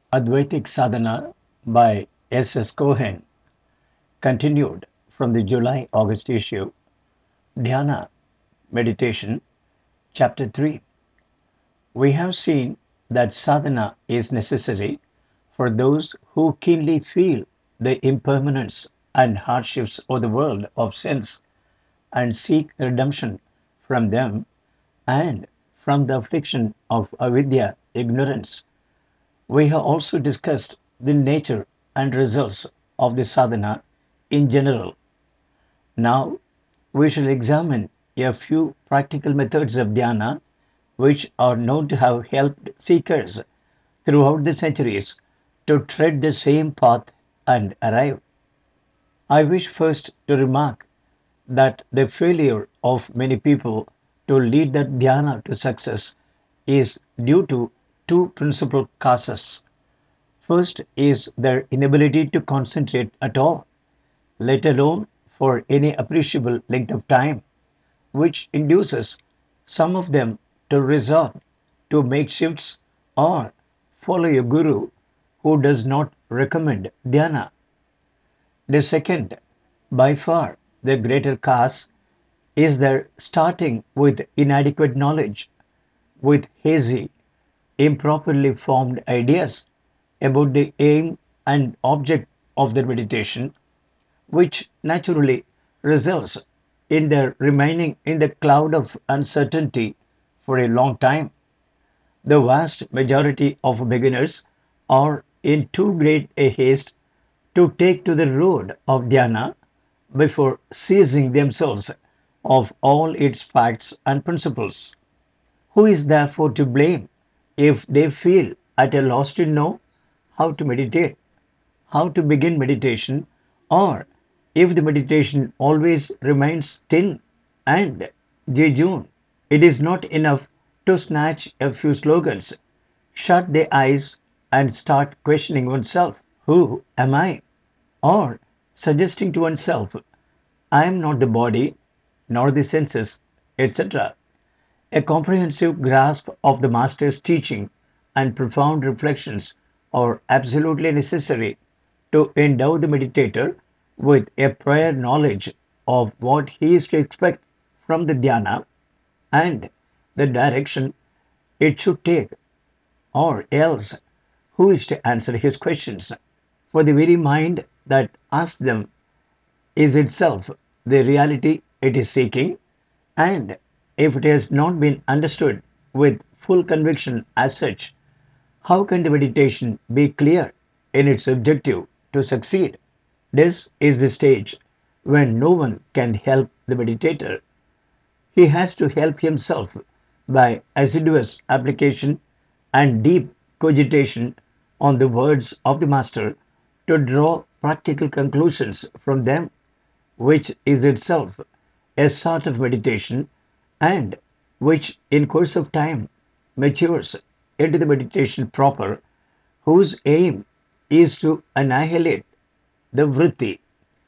Advaitic Sadhana by S. Cohen, continued from the July August issue. Dhyana Meditation, Chapter 3. We have seen that sadhana is necessary for those who keenly feel the impermanence and hardships of the world of sense and seek redemption from them and from the affliction of avidya, ignorance. We have also discussed the nature and results of the sadhana in general. Now we shall examine a few practical methods of dhyana which are known to have helped seekers throughout the centuries to tread the same path and arrive. I wish first to remark that the failure of many people to lead the dhyana to success is due to two principal causes. First is their inability to concentrate at all, let alone for any appreciable length of time, which induces some of them to resort to makeshifts or follow a guru who does not recommend dhyana. The second, by far the greater cause, is their starting with inadequate knowledge, with hazy, improperly formed ideas about the aim and object of their meditation, which naturally results in their remaining in the cloud of uncertainty for a long time. The vast majority of beginners are in too great a haste to take to the road of dhyana before seizing themselves of all its facts and principles. Who is therefore to blame if they feel at a loss to know how to meditate, how to begin meditation, or if the meditation always remains still and jejune? It is not enough to snatch a few slogans, shut the eyes, and start questioning oneself, who am I? Or suggesting to oneself, I am not the body, nor the senses, etc. A comprehensive grasp of the Master's teaching and profound reflections are absolutely necessary to endow the meditator with a prior knowledge of what he is to expect from the dhyana and the direction it should take, or else who is to answer his questions? For the very mind that asks them is itself the reality it is seeking, and if it has not been understood with full conviction as such, how can the meditation be clear in its objective to succeed? This is the stage when no one can help the meditator. He has to help himself by assiduous application and deep cogitation on the words of the Master to draw practical conclusions from them, which is itself a sort of meditation and which in course of time matures into the meditation proper, whose aim is to annihilate the vritti,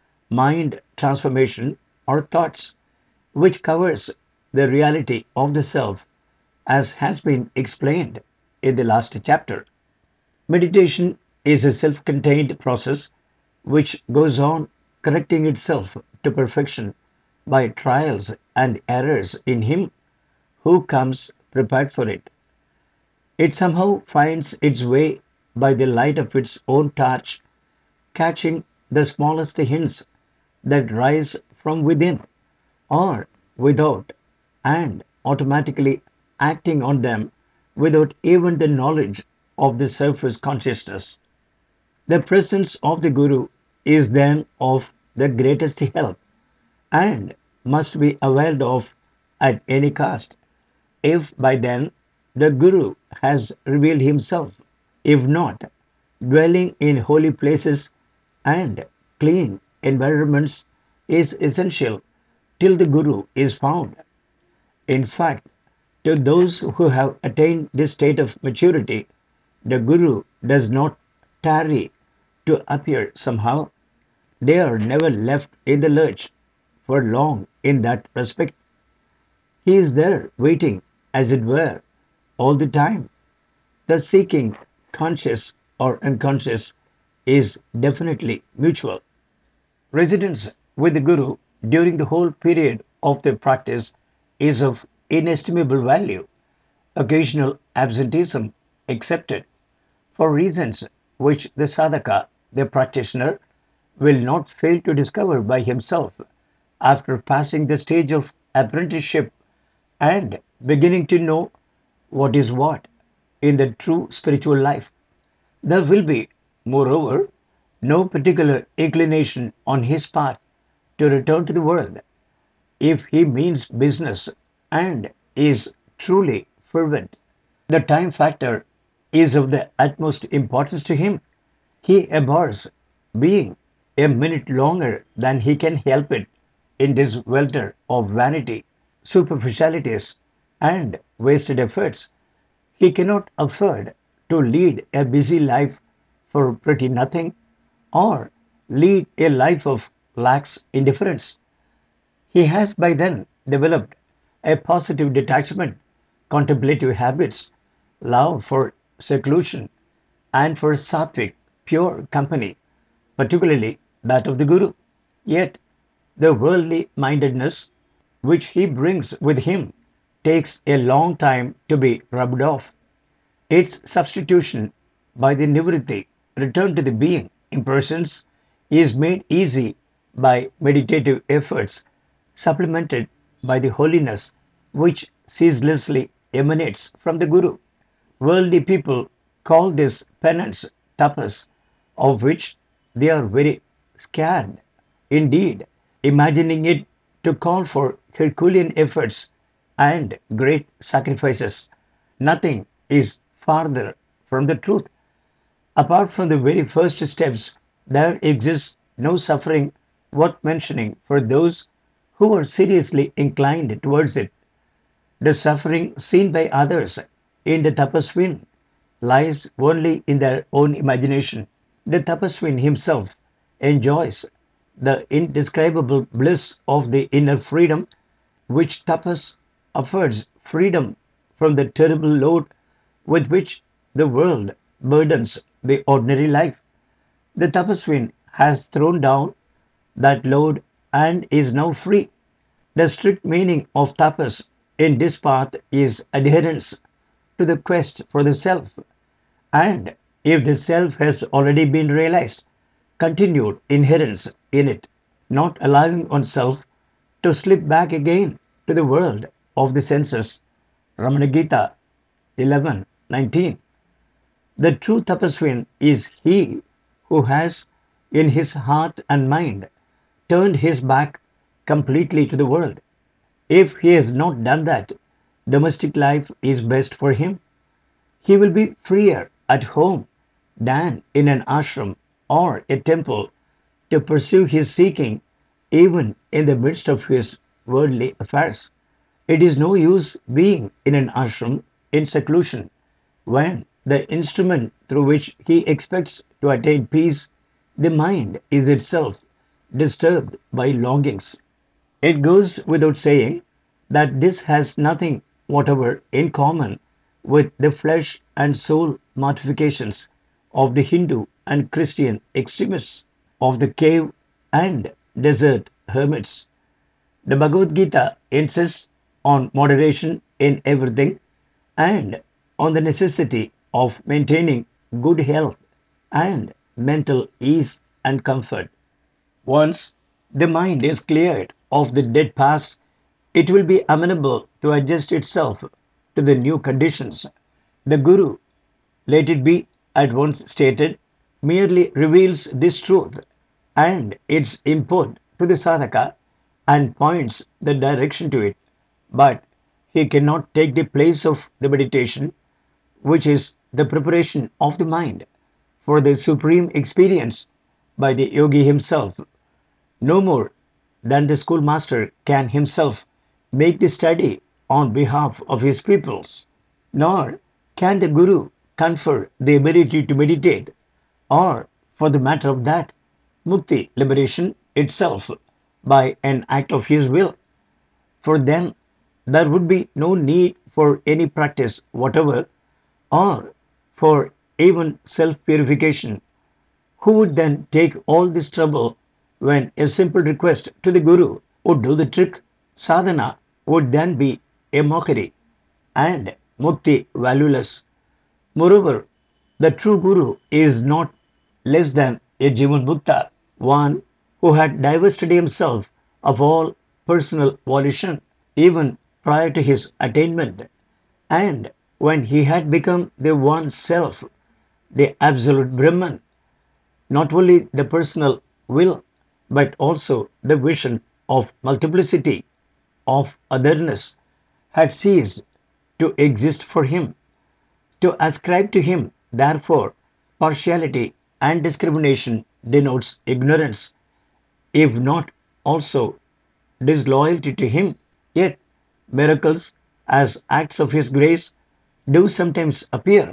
mind transformation or thoughts, which covers the reality of the self as has been explained in the last chapter. Meditation is a self contained process which goes on correcting itself to perfection by trials and errors in him who comes prepared for it. It somehow finds its way by the light of its own touch, catching the smallest hints that rise from within or without, and automatically acting on them without even the knowledge of the surface consciousness. The presence of the Guru is then of the greatest help and must be availed of at any cost, if by then the Guru has revealed himself. If not, dwelling in holy places and clean environments is essential till the Guru is found. In fact, to those who have attained this state of maturity, the Guru does not tarry to appear somehow. They are never left in the lurch for long in that respect. He is there waiting, as it were, all the time. The seeking conscious or unconscious is definitely mutual. Residence with the Guru during the whole period of the practice is of inestimable value. Occasional absenteeism accepted for reasons which the sadhaka, the practitioner, will not fail to discover by himself after passing the stage of apprenticeship and beginning to know what is what in the true spiritual life. There will be, moreover, no particular inclination on his part to return to the world if he means business and is truly fervent. The time factor is of the utmost importance to him. He abhors being a minute longer than he can help it in this welter of vanity, superficialities, and wasted efforts. He cannot afford to lead a busy life for pretty nothing or lead a life of lax indifference. He has by then developed a positive detachment, contemplative habits, love for seclusion, and for sattvic, pure company, particularly that of the Guru. Yet, the worldly mindedness which he brings with him takes a long time to be rubbed off. Its substitution by the nivritti, return to the being impersons, is made easy by meditative efforts, supplemented by the holiness which ceaselessly emanates from the Guru. Worldly people call this penance tapas, of which they are very scared indeed, imagining it to call for Herculean efforts and great sacrifices. Nothing is farther from the truth. Apart from the very first steps, there exists no suffering worth mentioning for those who are seriously inclined towards it. The suffering seen by others in the tapaswin lies only in their own imagination. The tapaswin himself enjoys the indescribable bliss of the inner freedom which tapas affords, freedom from the terrible load with which the world burdens the ordinary life. The tapaswin has thrown down that load and is now free. The strict meaning of tapas in this path is adherence to the quest for the self, and if the self has already been realized, continued inherence in it, not allowing oneself to slip back again to the world of the senses. Ramana Gita 11:19. The true tapaswin is he who has in his heart and mind turned his back completely to the world. If he has not done that, domestic life is best for him. He will be freer at home than in an ashram or a temple to pursue his seeking even in the midst of his worldly affairs. It is no use being in an ashram in seclusion when the instrument through which he expects to attain peace, the mind, is itself disturbed by longings. It goes without saying that this has nothing whatever in common with the flesh and soul mortifications of the Hindu and Christian extremists, of the cave and desert hermits. The Bhagavad Gita insists on moderation in everything and on the necessity of maintaining good health and mental ease and comfort. Once the mind is cleared of the dead past, it will be amenable to adjust itself to the new conditions. The Guru, let it be at once stated, merely reveals this truth and its import to the sadhaka and points the direction to it. But he cannot take the place of the meditation, which is the preparation of the mind for the supreme experience by the yogi himself. No more than the schoolmaster can himself make the study on behalf of his pupils, nor can the Guru confer the ability to meditate, or, for the matter of that, mukti, liberation itself, by an act of his will. For then there would be no need for any practice whatever, or for even self purification. Who would then take all this trouble when a simple request to the Guru would do the trick? Sadhana would then be a mockery and mukti valueless. Moreover, the true Guru is not less than a Jivan Mukta, one who had divested himself of all personal volition even prior to his attainment. And when he had become the one self, the absolute Brahman, not only the personal will, but also the vision of multiplicity, of otherness, had ceased to exist for him. To ascribe to him, therefore, partiality and discrimination denotes ignorance, if not also disloyalty to him. Yet, miracles as acts of his grace do sometimes appear,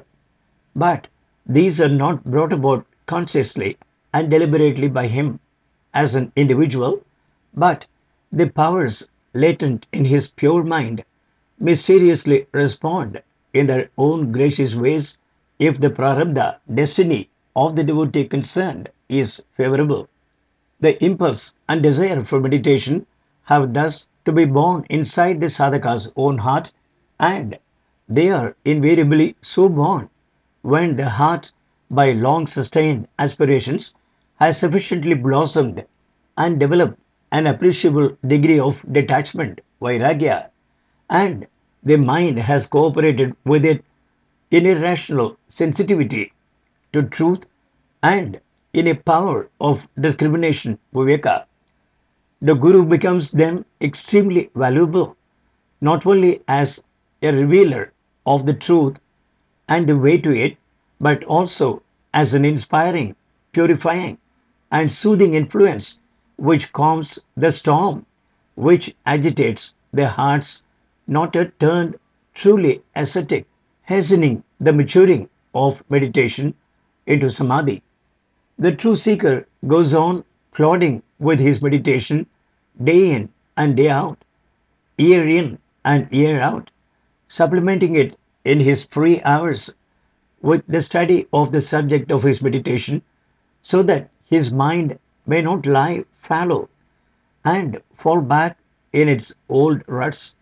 but these are not brought about consciously and deliberately by him as an individual, but the powers latent in his pure mind mysteriously respond in their own gracious ways if the prarabdha destiny of the devotee concerned is favorable. The impulse and desire for meditation have thus to be born inside the sadhaka's own heart, and they are invariably so born when the heart, by long sustained aspirations, has sufficiently blossomed and developed an appreciable degree of detachment, vairagya, and the mind has cooperated with it in a rational sensitivity to truth and in a power of discrimination, viveka. The Guru becomes then extremely valuable, not only as a revealer of the truth and the way to it, but also as an inspiring, purifying, and soothing influence which calms the storm, which agitates the hearts not yet turned truly ascetic, hastening the maturing of meditation into samadhi. The true seeker goes on plodding with his meditation day in and day out, year in and year out, supplementing it in his free hours with the study of the subject of his meditation so that his mind may not lie fallow and fall back in its old ruts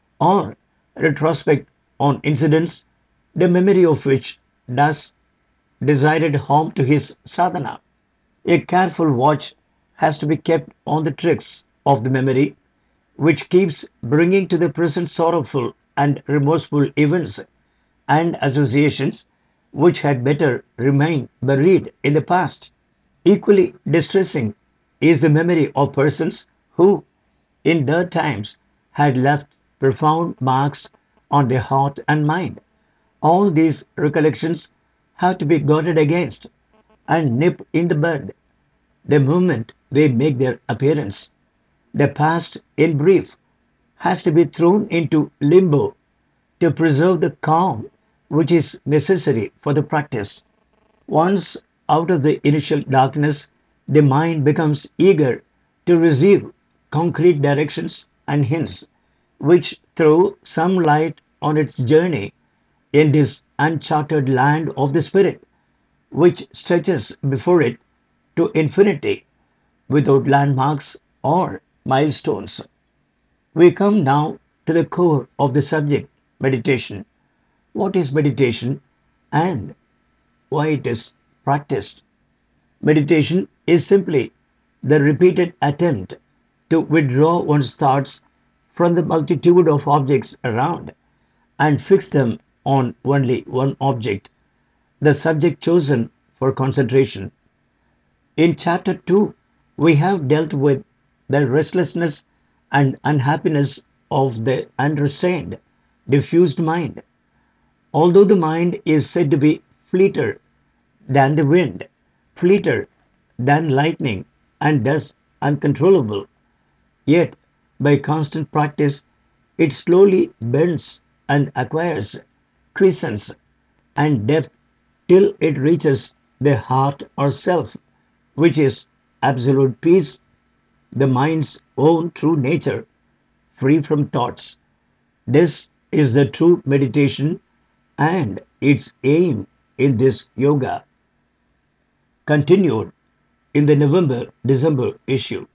or retrospect on incidents the memory of which does desired harm to his sadhana. A careful watch has to be kept on the tricks of the memory, which keeps bringing to the present sorrowful and remorseful events and associations which had better remain buried in the past. Equally distressing is the memory of persons who, in their times, had left profound marks on the heart and mind. All these recollections have to be guarded against and nipped in the bud the moment they make their appearance. The past, in brief, has to be thrown into limbo to preserve the calm which is necessary for the practice. Once out of the initial darkness, the mind becomes eager to receive concrete directions and hints which throw some light on its journey in this uncharted land of the spirit, which stretches before it to infinity without landmarks or milestones. We come now to the core of the subject meditation. What is meditation and why it is practiced? Meditation is simply the repeated attempt to withdraw one's thoughts from the multitude of objects around and fix them on only one object, the subject chosen for concentration. In chapter 2, we have dealt with the restlessness and unhappiness of the unrestrained, diffused mind. Although the mind is said to be fleeter than the wind, fleeter than lightning, and thus uncontrollable, yet by constant practice it slowly bends and acquires quiescence and depth till it reaches the heart or self, which is absolute peace, the mind's own true nature, free from thoughts. This is the true meditation and its aim. in this yoga continued in the November December issue.